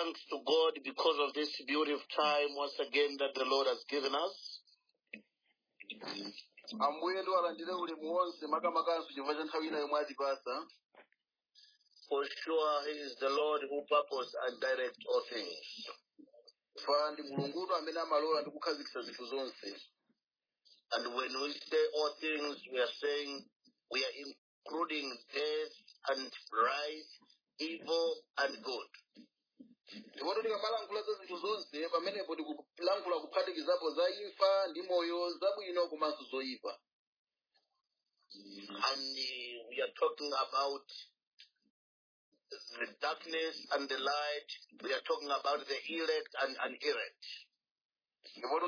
thanks to God because of this beautiful time once again that the Lord has given us. For sure, He is the Lord who purpose and direct all things. And when we say all things, we are saying we are including death and life, evil and good. And we are talking about the darkness and the light. We are talking about the elect and unerect. We are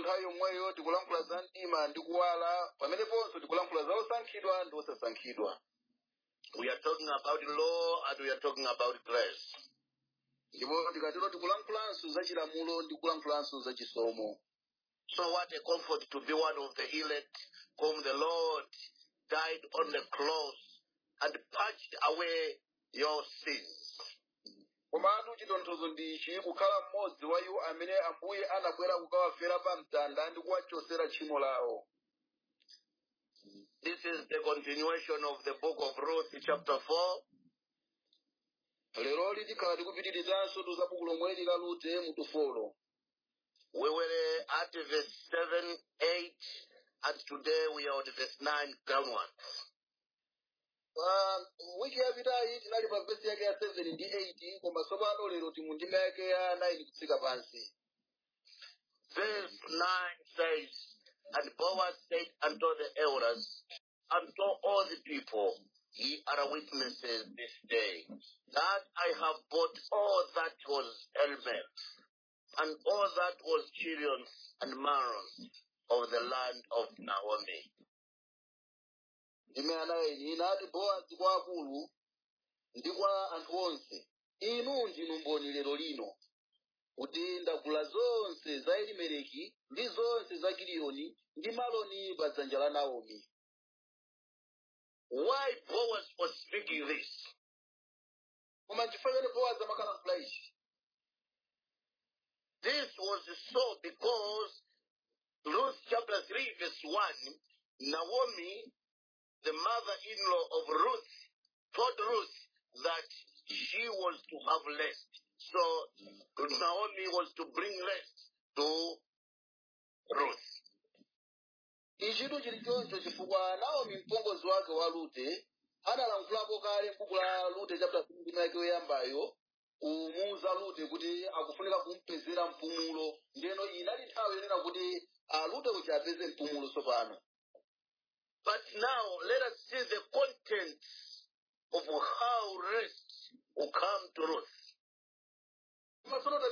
talking about law and we are talking about grace. So what a comfort to be one of the elect whom the Lord died on the cross and purged away your sins. This is the continuation of the book of Ruth, chapter 4. We were at verse 7, 8, and today we are at verse 9, downwards. Verse 9 says, and Boaz said unto the elders, unto all the people, ye are witnesses this day, that I have bought all that was element, and all that was children and marrows of the land of Naomi. Kuti ndagula zonse za Elimeleki ndi zonse za Giliyoni ndi maloni pa dzanja la Naomi. Why Boaz was speaking this? This was so because Ruth chapter 3 verse 1, Naomi, the mother-in-law of Ruth, told Ruth that she was to have rest. So Naomi was to bring rest to Ruth. Ichitu chilichoncho chifukwa Naomi mpongozi wake wa Rute analankhulapo kale m'buku la Rute chapter 3 yake yoyambayo kumuwuza Rute kuti akufunika kumpezera mpumulo, ndeno inali nthawi yonena kuti Rute uja apeze mpumulo tsopano. But now let us see the contents of how rest will come to Ruth. Now, for the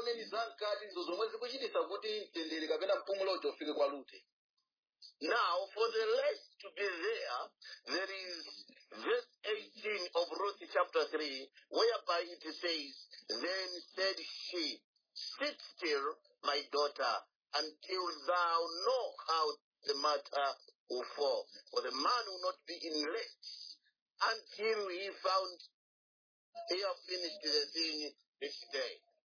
rest to be there is verse 18 of Ruth chapter 3, whereby it says, then said she, sit still, my daughter, until thou know how the matter will fall. For the man will not be in rest until he have finished the thing this day.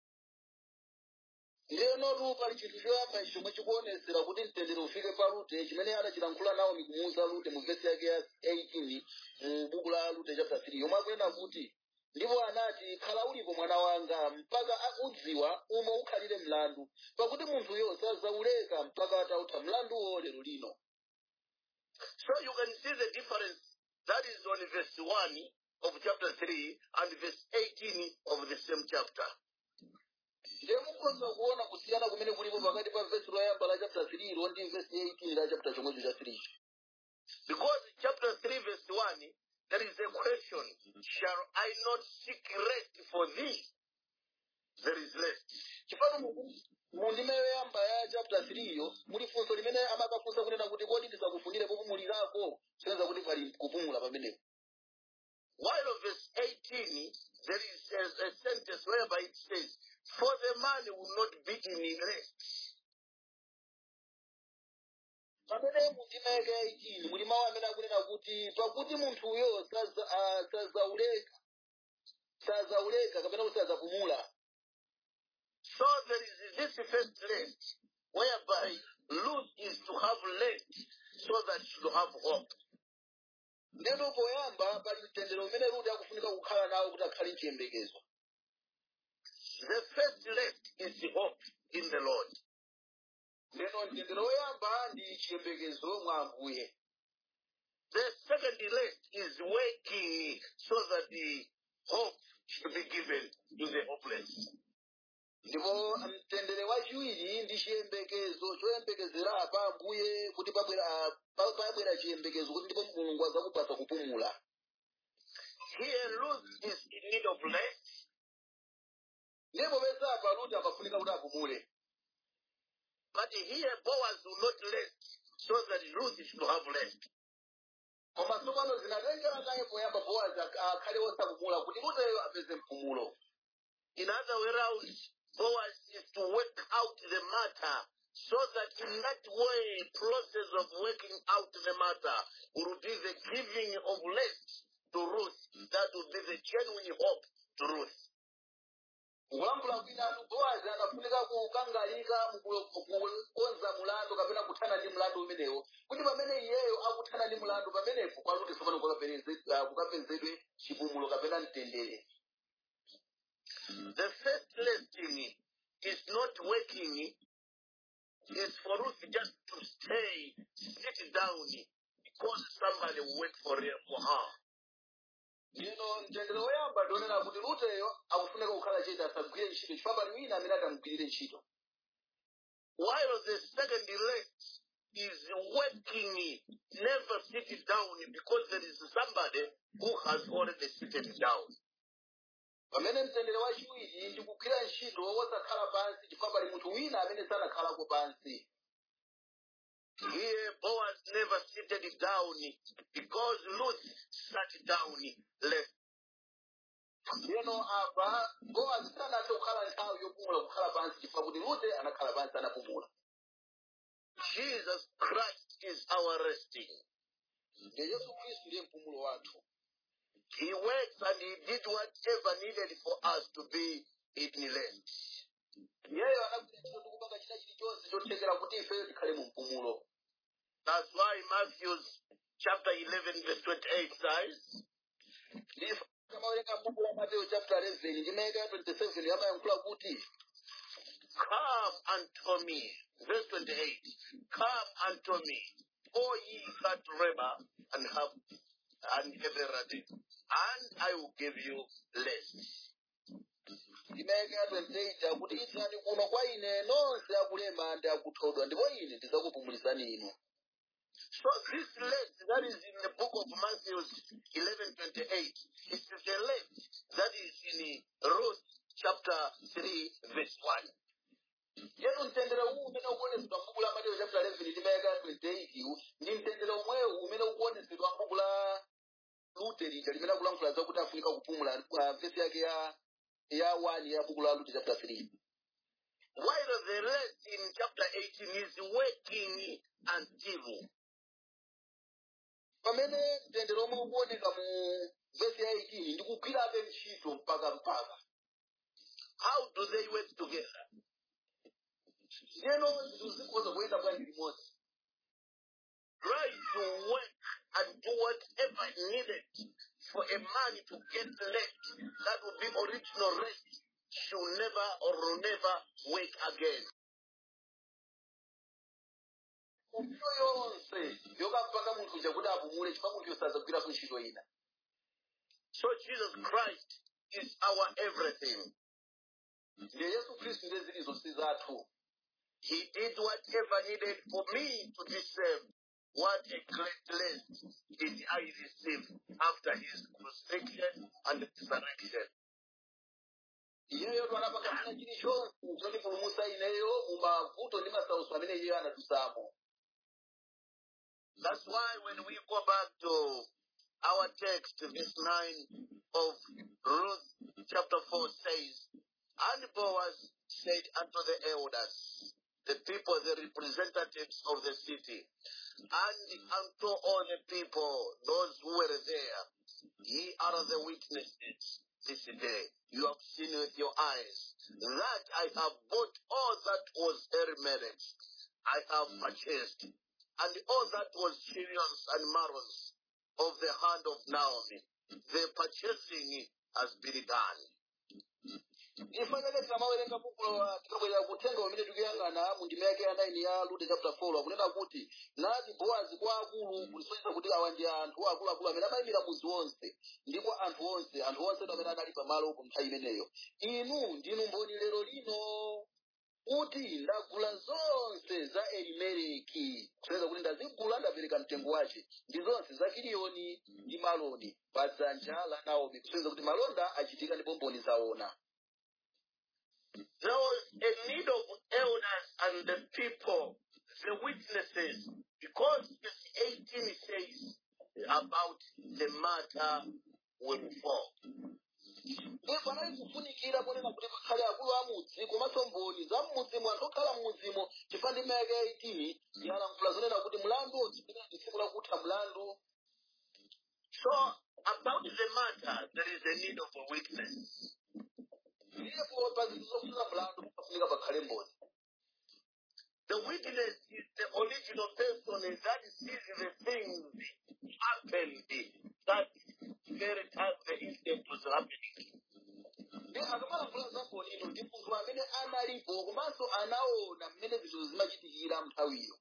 Leno rupa chinthu choyamba chomwe chikuonetsera kuti mtendere ufike pa Rute chimene anachilankhula Naomi kumuwuza Rute mu verse yake ya 18 mu buku la Rute chapter 3 yomwe akunena kuti ndipo anati khala ulipo mwana wanga mpaka udziwa umwe ukhalire mlandu pakuti munthuyo sazauleka mpaka atautha mlanduwo lero lino. So you can see the difference that is on verse 1 of chapter 3 and verse 18 of the same chapter. Because chapter 3 verse 1, there is a question, shall I not seek rest for thee? There is rest. Chapter 3 while of verse 18, there is a sentence whereby it says, for the man will not be in rest. So there is this first rest, whereby Ruth is to have rest so that she will have hope. Ndeno poyamba pali mtendere umene Rute akufunika kukhala nawo kuti akhale chiyembekezo. The first rest is the hope in the Lord. Ndeno mtendere woyamba ndi chiyembekezo mwa Ambuye. The second rest is waking so that the hope should be given to the hopeless. Ndipo mtendere wachiwiri ndi chiyembekezo choyembekezera pa Ambuye kuti pabwera chiyembekezo kuti ndipo Mulungu adzakupatsa kupumula. Here Ruth is in need of rest. Ndipo pesa pa Rute amafunika kuti apumule. But here Boaz will not rest so that Ruth should have rest. Koma tsopano zinatengera naye poyamba Boaz akhale osapumula kuti Ruteyo apeze mpumulo. In other way around, Boaz is to work out the matter so that in that way, process of working out the matter will be the giving of rest to Ruth. That will be the genuine hope to Ruth. Kulamula kwina Boaz anafunika kukangalika mukukonza mulandu kapena kuthana ndi mulandu umenewo kuti pamene iyeyo akuthana ndi mulandu pamenepo kwa Rute tsopano kukapezedwe chipumulo kapena mtendere. The first resting is not working. It's for Ruth just to sit down because somebody will wait for her. Mtendere woyamba ndionera kuti Ruteyo akufunika kukhala chete asagwire ntchito chifukwa pali wina amene atamugwirire ntchito. While the second rest is working, never sit down because there is somebody who has already sitting down. Pamene mtendere wachiwiri ndi kugwira ntchito wosakhala pansi chifukwa pali munthu wina amene sanakhalako pansi. Here Boaz never seated down because Ruth sat down left. Apa Boaz sanathe kukhala nthawi yopumula kukhala pansi chifukwa kuti Rute anakhala pansi anapumula. Jesus Christ is our resting. Yesu Kristu ndiye mpumulo wathu. He works and he did whatever needed for us to be in rest. Yeyo anagwira ntchito ndi kupanga china chilichonse chothekera kuti ifeyo tikhale mu mpumulo. That's why Matthew chapter 11 verse 28 says, Kamawerenga m'buku la Mateyu chapter 11 ndimeka 27 yamayankhula kuti, come unto me, verse 28, come unto me, all ye that labor and heavy laden, and I will give you rest. Ndimeka 28 akuti idzani kuno kwa ine nonse akulema ndi akuthodwa ndipo ine ndidzakupumulitsani inu. So this rest that is in the book of Matthew 11:28 is the rest that is in Ruth chapter 3 verse 1. Yesu mtendere huu umene ukuonetsedwa m'buku la Mateyu chapter 11 ndimeka 28 ndi mtendere omwewu umene ukuonetsedwa m'buku la Rute lija limene akulankhula zakuti afunika kupumula verse yake ya 1 ya buku la Rute chapter 3. While the rest in chapter 18 is working until. Pamene mtendere omwe ukuoneka mu verse ya 18 ndi kugwirabe ntchito mpaka. How do they work together? Zikhoza kuyenda bwanji limodzi. Try to work and do whatever needed for a man to get rest. That will be original rest. Should never or will never wake again. So Jesus Christ is our everything. He did whatever needed for me to be saved. What a great rest did I receive after his crucifixion and resurrection. That's why when we go back to our text, verse 9 of Ruth chapter 4 says, and Boaz said unto the elders, the people, the representatives of the city, and unto all the people, those who were there, ye are the witnesses. this day. You have seen with your eyes that I have bought all that was Elimelech. I have purchased, and all that was Chilions and Maros of the hand of Naomi. The purchasing has been done. ifanele tamawerenga buku tikabwera kutenga umene tikuyang'ana mu ndima yake ya 9 ya Rute chapter 4 akunena kuti nati Bowazi kwa akulu kulisonyeza kuti awa ndi anthu akuluakulu amene amayimira muzi wonse ndipo anthu onse amene anali pamalo ku nthawi imeneyo. Inu ndinu mboni lero lino kuti ndagula zonse za Elimeleki, kusonyeza kuti ndazigula ndapereka mtengo wace, ndi zonse za Kiliyoni ndi Maloni pa dzanja la Naomi, kusonyeza kuti malonda achitika ndipo mboni zaona. There was a need of elders and the people, the witnesses, because verse 18 says about the matter will fall. Panali kufunikira kunena kuti pakhale akulu a mudzi komanso mboni za mmudzimo anthu okhala mmudzimo chifukwa ndima yake ya 18 yalankhula zonena kuti mlandu udzipita ndi tsiku lakutha mlandu. So about the matter there is a need of a witness. Ndipo pa zinthu zofunika mlandu pafunika pakhale mboni. The witness is the original person that sees the things happened that very time the incident was happening. Akamalakula za mboni ino ndi munthu amene analipo komanso anaona mmene zinthu zimachitikira nthawiyo.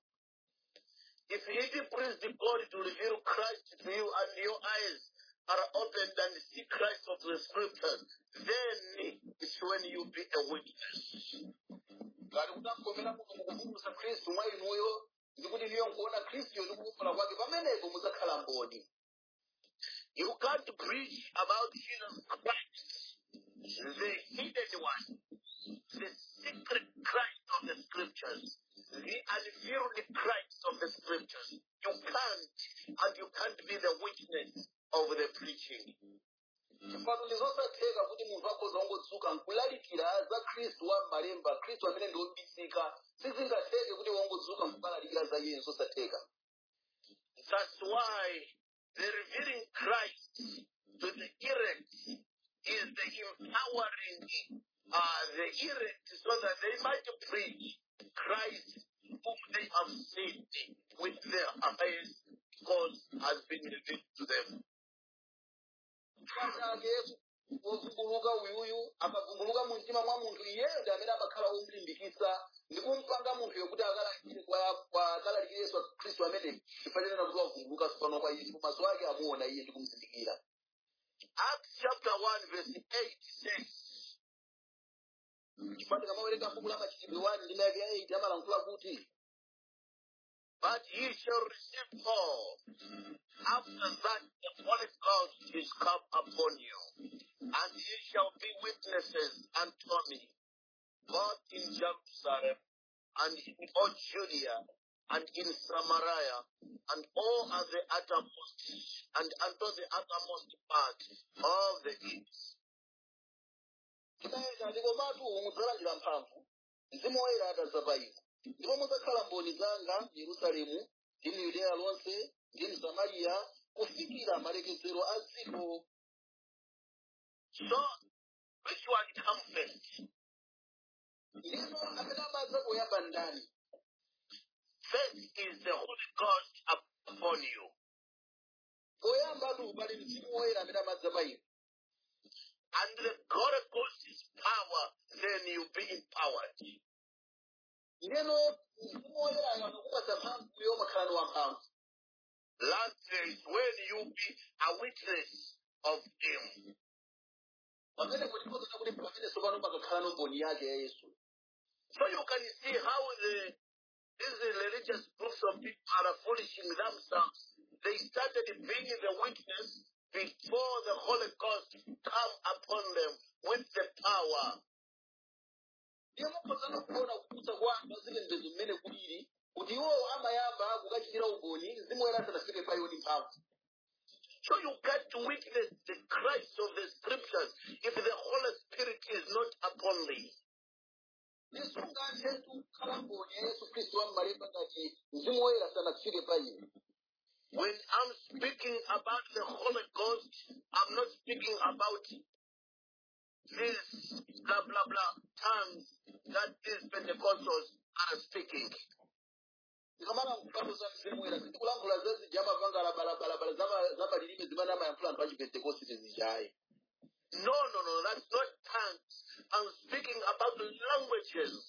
If it pleased God to reveal Christ to you and your eyes are opened and see Christ of the scriptures, then it's when you be a witness. Ngati kutakomera munthu mukuvumbulutsa Khristu mwa inuyo ndi kuti niyo nkuona Khristu ndi kukhala kwake pamenepo muzakhala mboni. You can't preach about Jesus Christ, the hidden one, the secret Christ of the scriptures, the unveiled Christ of the scriptures. You can't, and you can't be the witness of the preaching. Chifukwa ndizosatheka kuti munthu akhoza wongotsuka nkulalikira za Khristu wa m'malemba, Khristu amene ndi wobisika, sizingatheke kuti wongotsuka nkulalikira za iye zosatheka. That's why the revealing Christ to the elect is the empowering the elect so that they might preach Christ whom they have seen with their eyes because has been revealed to them. Wovumbuluka uyuyu akavumbuluka mu mtima mwa munthu iyeyo ndi amene amakhala womulimbikitsa ndi kumpanga munthuyo kuti akalalikire Yesu Khristu amene ifanira kuti wavumbuluka tsopano kwa Yesu maso ake amuona iye ndi kumuzindikira. Acts chapter 1 verse 8 says, chifukwa kamawerenga buku la Machitidwe 1 ndima yake ya 8 amalankhula kuti but ye shall receive power. After that the Holy Ghost is come upon you, and ye shall be witnesses unto me, both in Jerusalem and in all Judea and in Samaria and all at the uttermost and unto the uttermost part of the earth. ndikomatu mudzalandira mphamvu mzimu woyera atadza pa inu ndipo mudzakhala mboni zanga mu Yerusalemu ndi mu Yudeya lonse ndi mu Samariya kufikira malekezero a dziko. So which one come first? Ndipo amene amadza poyamba ndani? First is the Holy Ghost upon you. Poyamba pali mzimu woyera amene amadza pa inu. And the Holy Ghost is power, then you be empowered. Ndeno mzimu woyera anakupatsa mphamvu yomakhala ndi wamphamvu. Last is when you be a witness of him. Pamene kutikozana kuti pamene tsopano pakakhala nomboni yake ya Yesu. So you can see how these religious groups of people are foolishing themselves. They started being the witness before the Holy Ghost come upon them with the power. Ndiyo mukhoza kuona kuputsa kwanu zilengedwe mmene kulili kuti iwo amayamba kukachitira umboni mzimu woyera asanafike pa iwo ndi mphamvu. So you can't witness the Christ of the scriptures if the Holy Spirit is not upon thee. When I'm speaking about the Holy Ghost, I'm not speaking about these blah blah blah tongues that these Pentecostals are speaking. Tikamala kupanuza mzimu wera tikulankhula zezi jama vanga balabala zabalilime zimene amayankhula anthu achipentekoste zijayi. No, that's not tongues. I'm speaking about languages.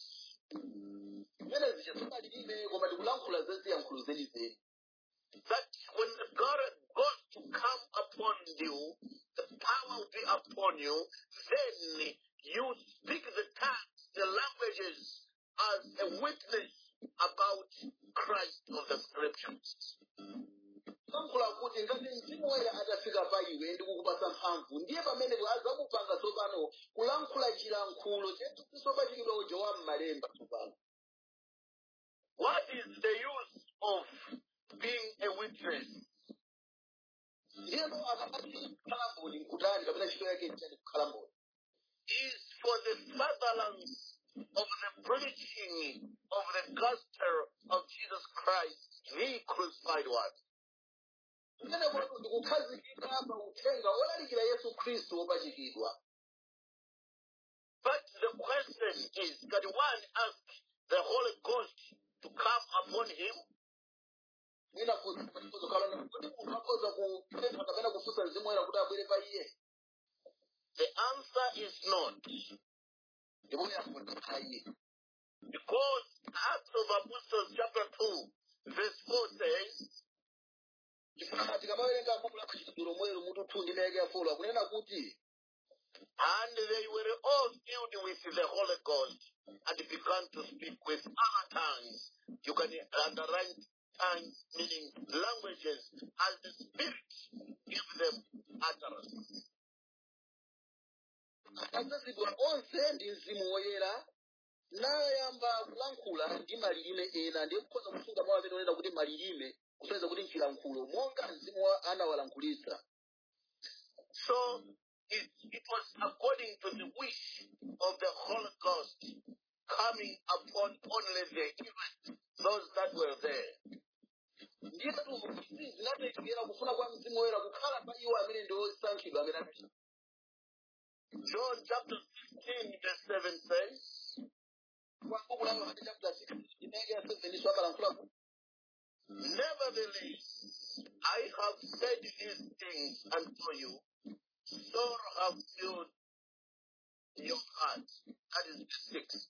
That when God goes to come upon you, the power will be upon you, then you speak the tongues, the languages, as a witness about Christ of the scriptures. Sankhula kuti ngati mzimu wera atafika pa iwe ndikukupasa mphamvu ndiye pamene azakupanga tsopano kulankhula chilankhulo chopachikidwa uja wa m'malemba tsopano. What is the use of being a witness? Ndiyeno akapati kukhala mboni nkutani kapena ntchito yake nchani kukhala mboni? Is for the furtherance of the preaching of the gospel of Jesus Christ, the crucified one. Kumene kwatu ndikukhazikika pa uthenga olalikira Yesu Khristu wopachikidwa. But the question is, can one ask the Holy Ghost to come upon him? The answer is not. Because Acts of Apostles chapter 2 verse 4 says, and they were all filled with the Holy Ghost and began to speak with other tongues. You can underline tongues, meaning languages, as the Spirit gives them utterance. nayamba kulankhula ndi malilime ena ndiye kukhoza kusunga mawu amene onena kuti malilime kusonyeza kuti nchilankhulo monga mzimu anawalankhulitsa. So it was according to the wish of the Holy Ghost coming upon only the elect, those that were there. Ndiyetu zinatekera kufuna kwa mzimu wera kukhala pa iwo amene ndi osankhidwa amene anali. John chapter 16 verse 7 says, nevertheless, I have said these things unto you, sorrow have filled your heart. That is verse 6.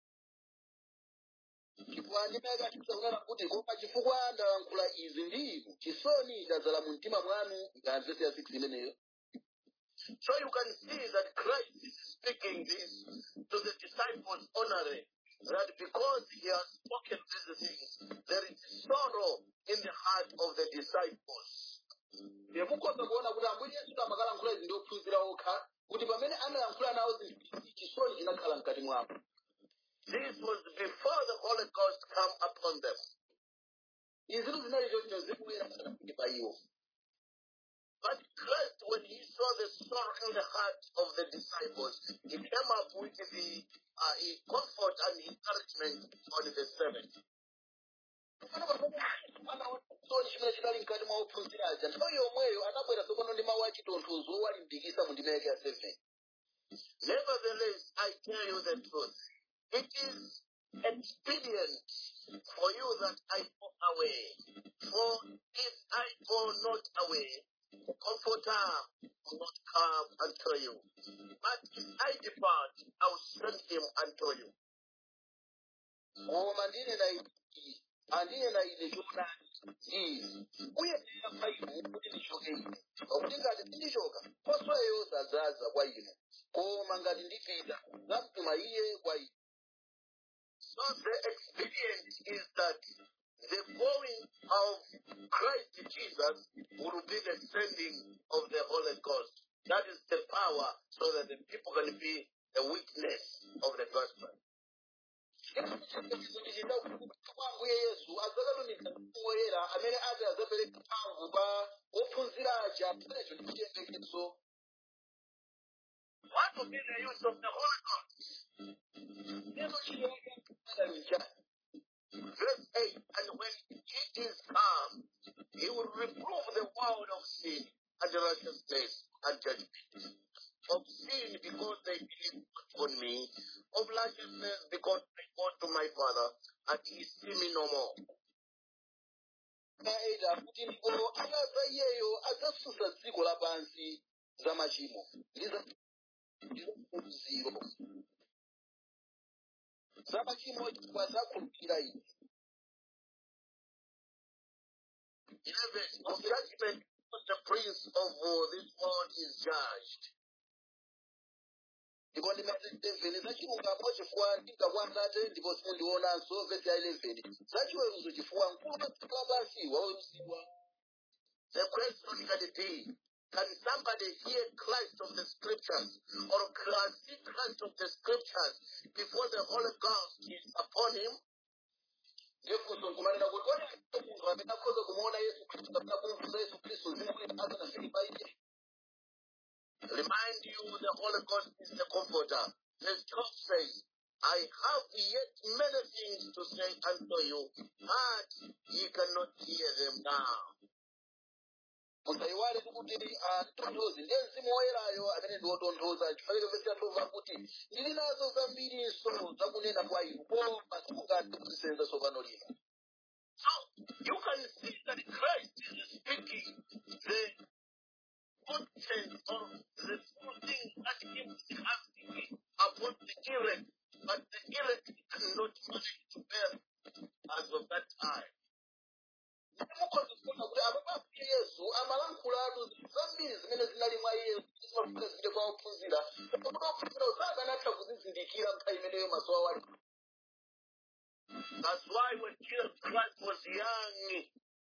chifukwa ndalankhula izi ndivu chisoni chadzala mu mtima mwanu ngamvese ya 6 imeneyo. So you can see that Christ is speaking this to the disciples only, that because he has spoken these things, there is sorrow in the heart of the disciples. Mukhoza kuona kuti ambuye Yesu amakalankhula izi ndi ophunzira okha kuti pamene amalankhula nawo zinthu chisoni chinakhala mkati mwawo. This was before the Holy Ghost come upon them. Izi zinali choncho mzimu wera sanafike pa iwo. But Christ, when he saw the sorrow in the heart of the disciples, he came up with the comfort and encouragement on the 7th. Nevertheless, I tell you the truth. It is expedient for you that I go away. For if I go not away, the Comforter will not come unto you. But if I depart, I will send him unto you. So the experience is that the going of Christ Jesus will be the sending of the Holy Ghost. That is the power so that the people can be a witness of the gospel. What will be the use of the Holy Ghost? Verse 8, and when it is come, he will reprove the world of sin and righteousness and judgment. of sin because they believe not on me, of righteousness because I go to my Father, and he see me no more. Aida kuti ndipo akaza iyeyo adzatsutsa dziko lapansi za machimo ndizoziro za machimo chifukwa zakhulupirira ine. 11. Of judgment, because the prince of this world is judged. Ndipo ndimene 11 zachilungamo chifukwa ndingakwandate ndipo simundionanso vesi ya 11 zachiweruzo chifukwa mkulu wa dziko lapansi waweruzidwa. The question can be, can somebody hear Christ of the scriptures or see Christ of the scriptures before the Holy Ghost is upon him? Ndifunso nkumanena kuti kodi munthu amene akhoza kumuona Yesu Khristu kapena kumva Yesu Khristu zimene kuti asanafike pa iye. Remind you, the Holy Ghost is the comforter. Verse 12 says, I have yet many things to say unto you, but ye cannot hear them now. Musaiwale kuti tonthozi ndiye mzimu woyerayo amene ndiwotonthoza chifukwa vesi ya 12 akuti ndili nazo zambiriso zakunena kwa inu koma simungathe kuzisenza tsopano lino. So you can see that Christ is speaking the content of the full thing that he was casting upon the elect, but the elect cannot manage to bear as of that time. Mukhoza kuona kuti apapapi Yesu amalankhulatu zambiri zimene zinali mwa Yesu zimafika zipite kwa ophunzira koma ophunzira sakanatha kuzizindikira nthawi imeneyo maso awo ali. That's why when Jesus Christ was young,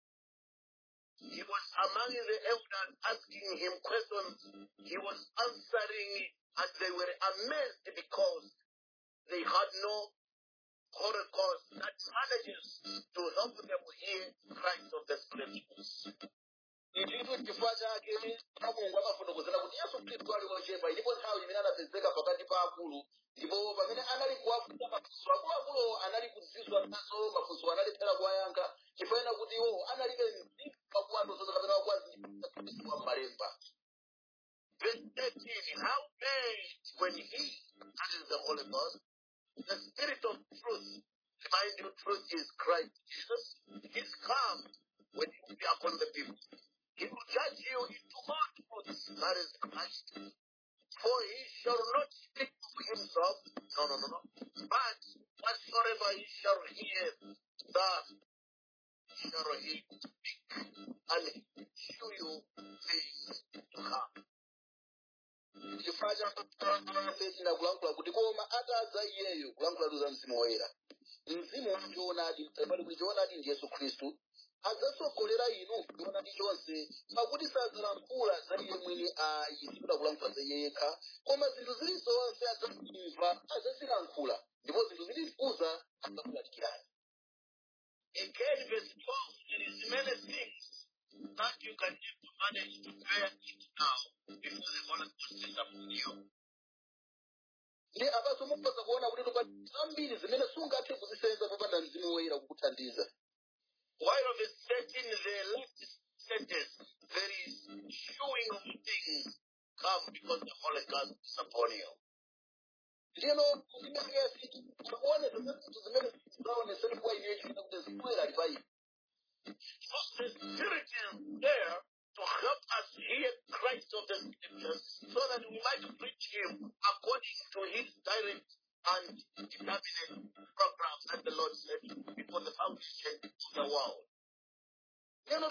he was among the elders asking him questions. He was answering, and they were amazed because they had no Holy Ghost that manages to help them hear Christ of the scriptures. Ndicho chifukwa chake Mulungu amafotokozera kuti Yesu Khristu ali wochepa ndipo nthawi imene anapezeka pakati pa akulu ndipo pamene anali kuwafunsa mafunso akuluakulu anali kudziwitsa nazo mafunso analephera kuwayankha chifukwa kuti iwo analibe mzimu wakuwatonthoza kapena wakuwazindikira Khristu wa m'malemba. Verse 13, how great when he, that is the Holy Ghost, the Spirit of truth, remind you truth is Christ Jesus, is come when he will be upon the people. He will judge you into all truth, that is Christ. For he shall not speak of himself, no, but whatsoever he shall hear, that shall he speak, and show you things to come. Chifukwa chake sinakulankhula kuti koma atadza iyeyo kulankhulatu za mzimu woyera. Mzimu wachoonadi pali kuti choonadi ndi Yesu Khristu adzatsogolera inu choonadi chonse pakuti sadzalankhula za iye mwini ayi sikuda kulankhula za iye yekha koma zinthu zilizonse adzazimva adzazilankhula ndipo zinthu zilifuza adzakulalikirani. Again, verse 12, there is many things that you can never manage to bear it now before the Holy Ghost is upon you. Ndi apaso mukhoza kuona kuti tupati zambiri zimene sungathe kuzisenza popanda mzimu woyera kukuthandiza. While verse 13, the last sentence, there is showing of things come because the Holy Ghost is upon you. Ndiyeno zimene akuone zimene zaonesera kwa iye chifukwa kuti zimwera ali pa iye. So the Spirit is there to help us hear Christ of the scriptures so that we might preach him according to his direct and determinate program that the Lord set before the foundation of the world. Ndiyeno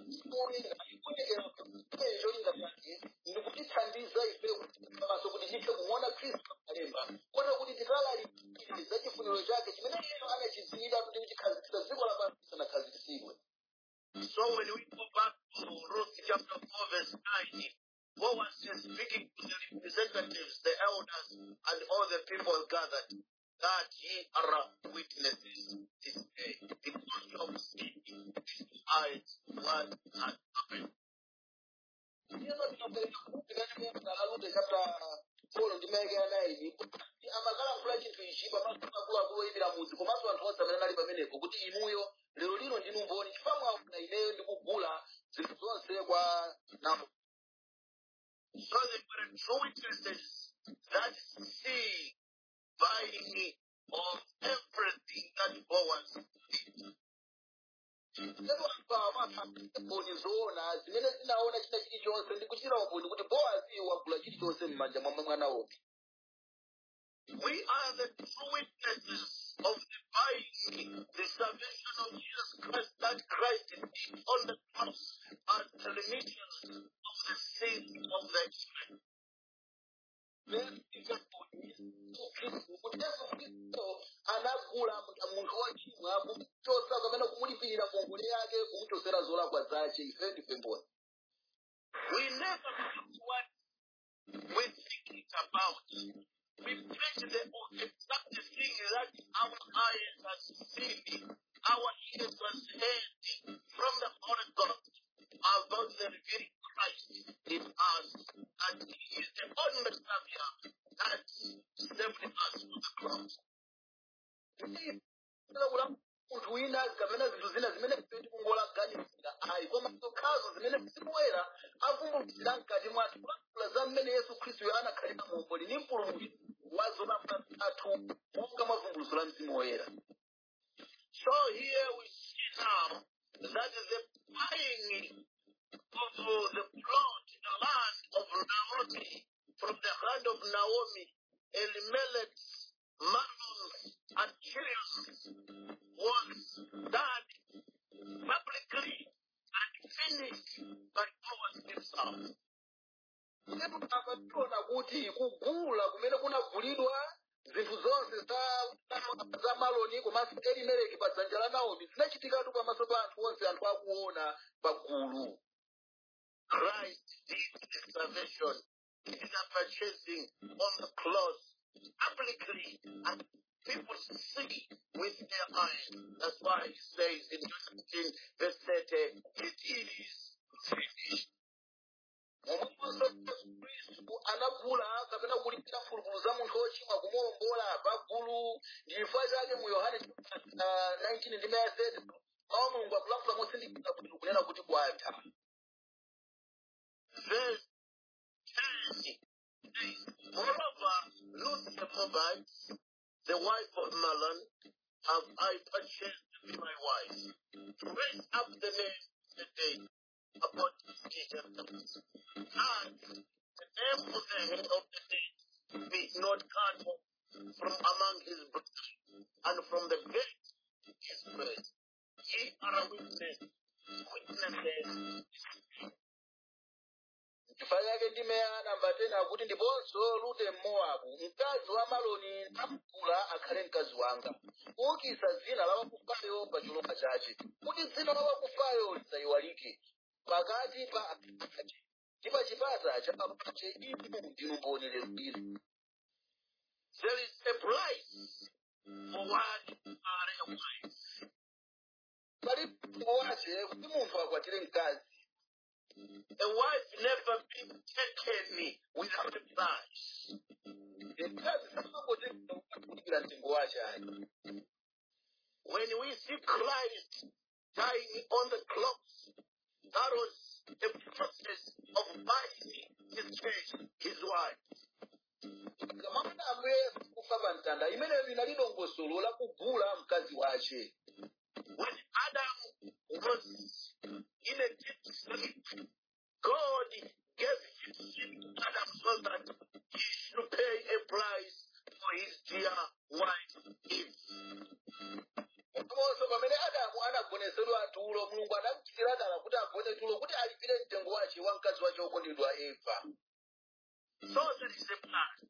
cholinga chake ndikutithandiza ife maso kuti tithe kumuona Khristu m'malemba kota kuti titalalikire za chifuniro chake chimene iyeyo anachizimira kuti chikhazikitsa dziko lapansi lisanakhazikitsidwe. So when we go back to Ruth chapter 4 verse 9, Boaz is speaking to the representatives, the elders, and all the people gathered, that ye are witnesses this day, because you have seen with your eyes what has happened. Amakalankhula chinthu ichi pamaso akuluakulu oyimira mudzi komanso anthu onse amene anali pamenepo kuti inuyo lero lino ndinu mboni chifukwa mwaona ineyo ndikugula zinthu zonse kwa nawo. So they the true witnesses that see buying of everything that Boaz did. lero anthu awa mboni zoona zimene zinaona china chilichonse ndi kuchitira umboni kuti Bowazi wagula chilichonse m'manja mwa mwana wake. We are the true witnesses of the buying, the salvation of Jesus Christ that Christ did on the cross as the remission of the sins of the Israel. kuti Yesu Kristo anagula munthu wochimwa kumuchosa kapena kumulipirira ngongole yake kumuchosera zolakwa zace. Ife ndife mboni. We never do what we think it about. We preach the exact thing that our eyes have seen, our ears have heard from the Holy Ghost about the revealing Christ in us, and He is the only Savior that saved us from the cross. Munthu wina kapena zinthu zina zimene tikungola ganizira ayi koma zokhazo zimene zimwera avumbulukira mkati mwathu kulankhula za mmene Yesu Khristu anakhalira mumboni ndi mpulumutsi wa zolakwa zathu monga mavumbulutso la Mzimu Woyera. So here we see now that the buying of the plot, the land of Naomi, from the hand of Naomi, Elimelech's mammons and children was done publicly and finished by Boaz himself. Akationa kuti kugula kumene kunagulidwa zinthu zonse za maloni komanso Elimeleki pa dzanja la Naomi zinachitikatu pamaso pa anthu onse, anthu akuona pagulu. Christ did the salvation, did the purchasing on the cross publicly, and people see with their eyes. That's why he says in John 15, verse 30, it is finished. Anagula kapena kulipira mphulupulu za munthu wochimwa kumuwombola pagulu. Chifukwa chake mu Yohane 19 ndi verse 30 mawu Mulungu akulankhula mosindikira bwino kunena kuti kwatha. Verse 10 moreover, Ruth the Moabite, the wife of Mahlon, have I purchased to be my wife, to raise up the name of the dead upon his descendants, and the name of the head of the dead be not cut off from among his brethren, and from the gate his breast. Ye are a witnesses. Chifukwa chake ndime namba 10 akuti ndiponso Rute Mmowabu, mkazi wa Maloni ndamugula akhale mkazi wanga, kuukitsa dzina la wakufayo pa cholowa chace, kuti dzina la wakufayo lisayiwalike pakati pa achace, ndi pa chipata cha apache inu ndinu mboni lero lino. There is a price for one you are a wife. Pali mtengo wace kuti munthu akwatire mkazi. A wife never been taken without a price. When we see Christ dying on the cross, that was the process of buying his church, his wife. When Adam was in a deep sleep, God gave his sin to Adam so that he should pay a price for his dear wife, Eve. Komanso pamene Adamu anagonesedwa tulo, Mulungu anamuchitira dala kuti agone tulo kuti alipire mtengo wace wa mkazi wace wokondedwa Eva. So there is a plan.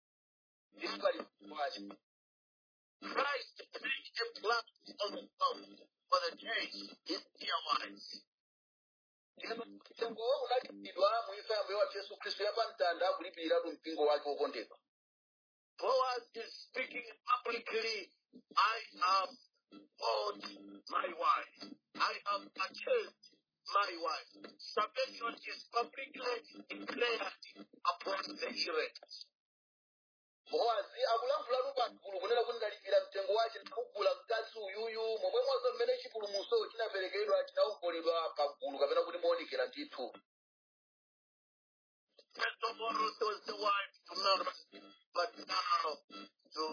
Christ paid a price on the cross for the church, his dear wife. Mtengo unalipidwa muimfa ya Yesu Kristo yapamtanda kulipirira mpingo wake wokondedwa. Boaz is speaking publicly, I have bought my wife. I have purchased my wife. Salvation is publicly declared upon the elect. Bowazi akulankhula lupakulu kunena kuti ndalipira mtengo wace ndikugula mkazi uyuyu, momwemonso mmene chipulumutso chinaperekedwa chinawomboledwa pagulu kapena kuti moonekera ndithu. First of all, Ruth was the wife to Melchizedek, but now to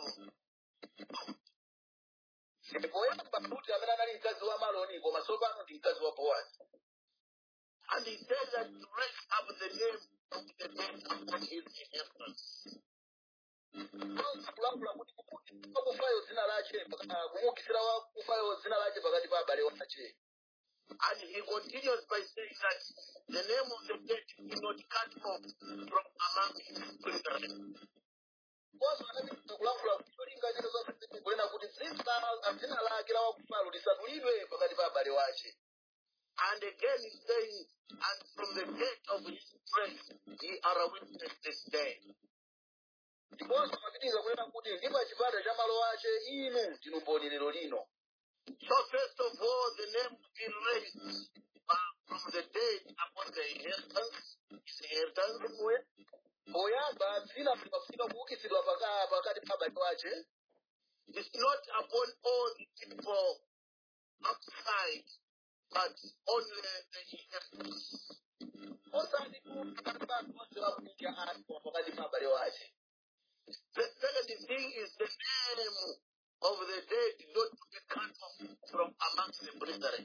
poyamba Ruti amene anali mkazi wa Maloni koma tsopano ndi mkazi wa Boazi. and he said that to raise up the name of the dead upon his inheritance. Kulangula kuti kufayo dzina lache kumukisira wa kufayo dzina lache pakati pa abale wache. And he continues by saying that the name of the dead is not cut off from among his brethren. Also kulangula kuti cholinga chake zonse kunena kuti dzina lake la wakufayo lisatulidwe pakati pa abale wache. And again he's saying, and from the gate of his praise ye are a witness this day. Ndiponso mapitiriza kunena kuti ndi pa chipata cha malo ache inu ndinu mboni lero lino. So first of all, the name will be raised from the dead upon the inheritance. His inheritance. Poyamba dzina limafika kuukisidwa pakati pa abale wache. It's not upon all the people outside, but only the inheritance. Osati pakati pa anthu onse wakuja anthu pakati pa abale wache. The second thing is the name of the dead not to be cut off from amongst the brethren.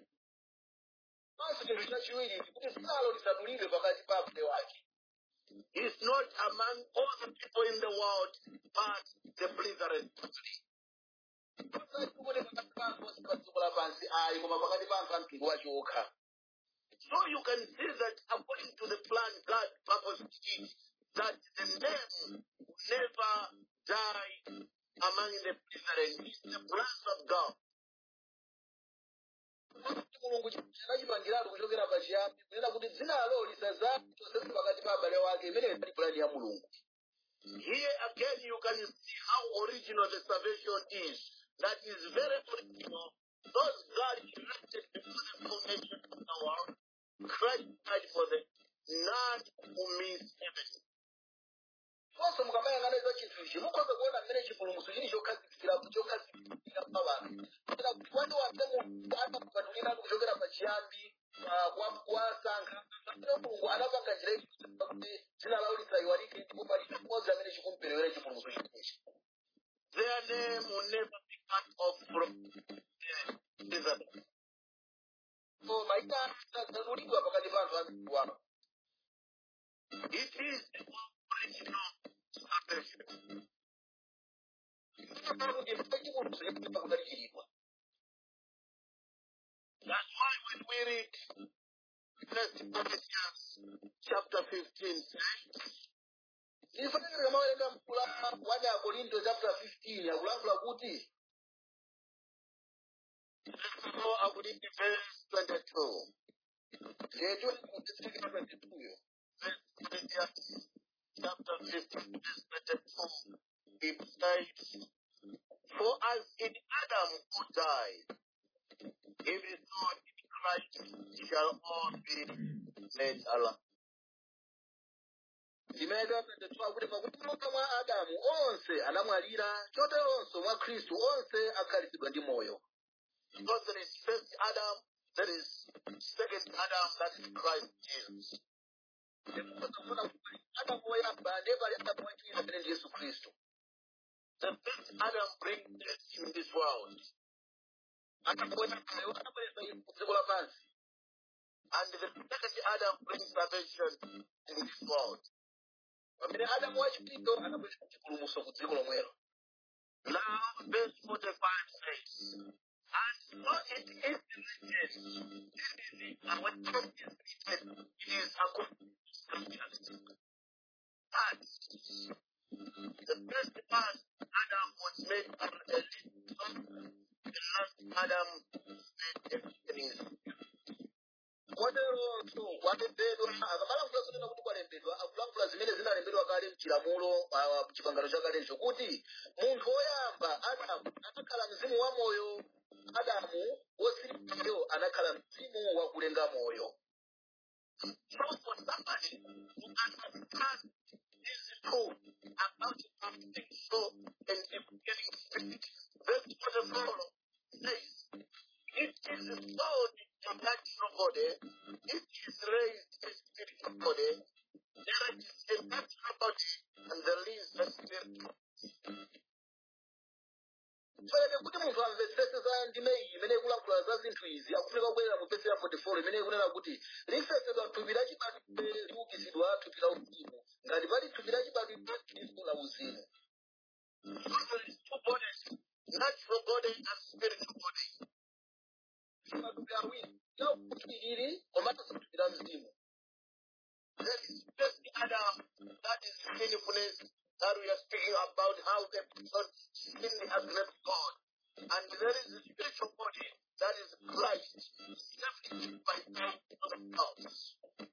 It's not among all the people in the world, but the brethren totally. So you can see that according to the plan God purposed it, that the name will never die among the brethren. It's the plans of God. Here again you can see how original the salvation is. That is very original. Those God elected before the formation of the world, Christ died for them. None who miss heaven. Onse mukamayang'ana izo chinthu ichi mukhoza kuona mmene chipulumutso chili chokhazikitsira pa wanthu. Kuona kuti wani wamene Mulungu anakupatulira kuchokera pa chiyambi kuwasankha pamene Mulungu anapanga njira kuti dzina lawo lisayiwalike ndipo palibe mmodzi amene chikumperewera chipulumutso chimenechi. Their name will never be cut off from the So maina adzadulidwa pakati pa anthu amitundu wano. It is the original salvation. That's why when we read 1 Corinthians chapter 15 says, Ifanira mawerenga mkula 1 Korinto chapter 15 yakulangula kuti I would read verse 22. lecho kutsitika 22 Corinthians chapter 15 verse 22. It says, for as in Adam who died, even so in Christ shall all be made alive. Zimene ndetwa kuti pakuti mwa Adamu onse anamwalira choteronso mwa Khristu onse akhalitsidwa ndi moyo. Because there is first Adam, there is second Adam, that is Christ Jesus. Adamu woyamba ndiye pali Adamu wachiwiri amene ndi Yesu Khristu. The first Adam brings death in this world. Adamu woyamba anabweretsa dziko lapansi. And the second Adam brings salvation in this world. Pamene Adamu wachiwiri anabweretsa chipulumutso ku dziko lomwelo. Now verse 45 says, and so it is written, when it is written, it is according to scriptures. But the first man, Adam, was made a living soul. The last Adam was made a beginning. Kwateronso kwalembedwa akamalangula zonena kuti kwalembedwa akulangula zimene zinalembedwa kale mchilamulo chipangano chakalecho kuti munthu woyamba Adamu anakhala mzimu wa moyo. Adamu wosiriyo anakhala mzimu wa kulenga moyo. So for somebody who understands this truth about something so and a beginning spirit, verse 44 says, it is sown a natural body, it is raised a spiritual body, there is a natural body and there is a spirit. Pale kuti munthu amvetsetse za ndime iyi imene ikulankhula za zinthu izi akufunika kubwerera mu vesi ya 44 imene ikunena kuti lifesedwa thupi la chibadwidwe liukitsidwa thupi la uzimu ngati pali thupi la chibadwidwe khristu la uzimu. So there is two bodies, natural body and spiritual body. Matupi awiri la ukutwiriri komanso thupi la mzimu. There is first Adam, that is sinfulness, that we are speaking about how the person sinned against God. And there is the spiritual body, that is Christ, saved by God on the cross.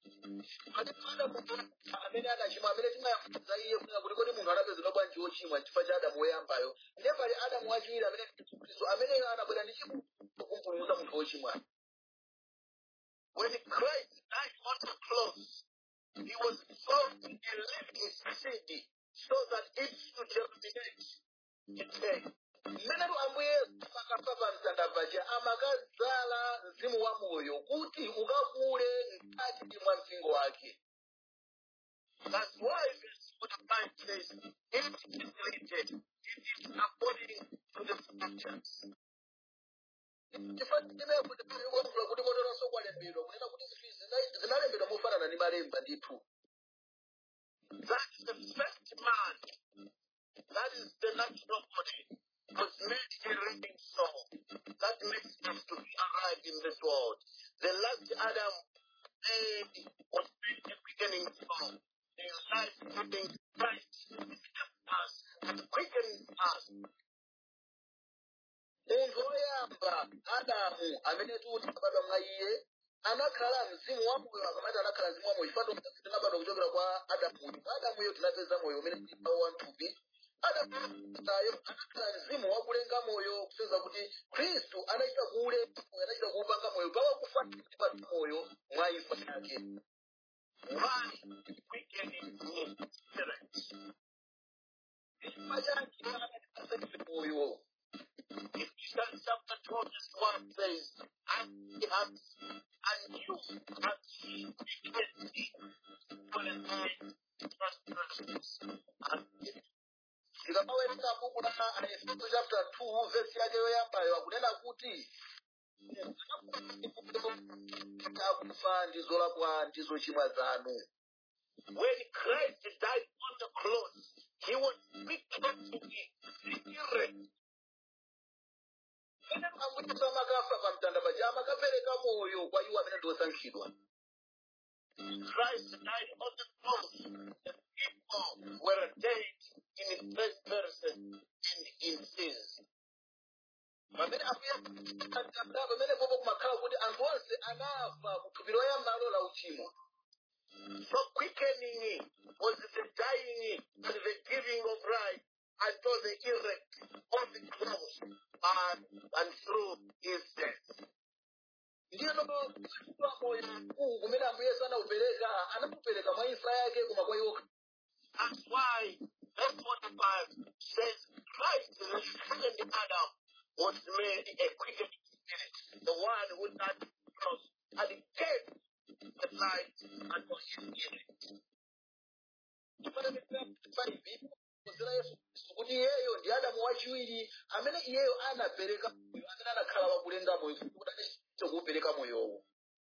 Amene anachimwa amene timayafuza iye kuna kuti kodi munthu anapezedwa bwanji wochimwa chifukwa cha Adamu woyambayo. Ndiye pali Adamu wachiwiri amene Khristu amene anabwera ndi kumpulumutsa munthu wochimwa. When Christ died on the cross, he was sown a living seed so that it should germinate eternally. Mmenetu Ambuye akafa pa mtanda paja amakadzala mzimu wa moyo kuti ukakule mkati mwa mpingo wake. That's why verse 45 says, it is written, it is according to the scriptures. Tifanire kuti kulankhula kuti koteronso kwalembedwa kunena kuti zinthu zinalembedwa mofanana ndi malemba ndithu. That is the first man, that is the natural body, was made a living soul. That makes us to be alive in this world. The last Adam was made a quickening soul. The life-giving Christ helped us and quickened us. Munthu woyamba Adamu amene tuti abadwa mwa iye anakhala mzimu wa moyo akamati anakhala mzimu wa moyo chifukwa tinabadwa kuchokera kwa Adamu. Adamuyo tinapeza moyo umene tili nawo wamthupi. Adamu tayo anakhala mzimu wa kulenga moyo kusenzera kuti Khristu anachita kuulenga moyo anachita kuupanga moyo pawa kufa kuti pa moyo mwa imfa yake. Why quickening spirit? Moyo. Ephesians chapter 12 verse 1 says, and he has, and you have seen for the time transgressions. Tikawerenga buku la Efeso chapter 2 verse yake yoyambayo akunena kuti akufa ndizo lakwa ndizo chimwa zanu. When Christ died on the cross, he was quickened to be resurrected. Ambuye amakafa pa mtanda paja amakapereka moyo kwa iwo amene ndiosankhidwa. Christ died on the cross. The people were dead in first person and in sins. Pamene Ambuye pamene popo kumakhala kuti anthu onse anafa kuthupi loyambalo la uchimo. So quickening was the dying and the giving of life until the erect on the cross and through his death. Ndiyo moyo kumene Ambuye sanaupereka anakupereka mwa imfa yake koma kwa iwo. That's why verse 45 says Christ, the second Adam, was made a quickening spirit, the one who died on the cross and gave the life unto his erect. Kuti iyeyo ndi Adamu wachiwiri amene iyeyo anapereka moyo amene anakhala wakulenga moyo kuti anachita kuupereka moyowo.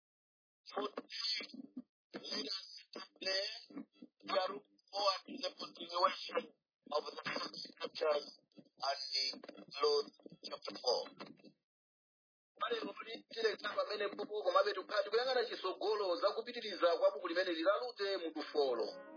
Let us today we are looking forward to the continuation of the scriptures and the Lord chapter 4. Pamene popo komabe tikuyang'ana chisogolo za kupitiriza kwa buku limene lilalute mu 4.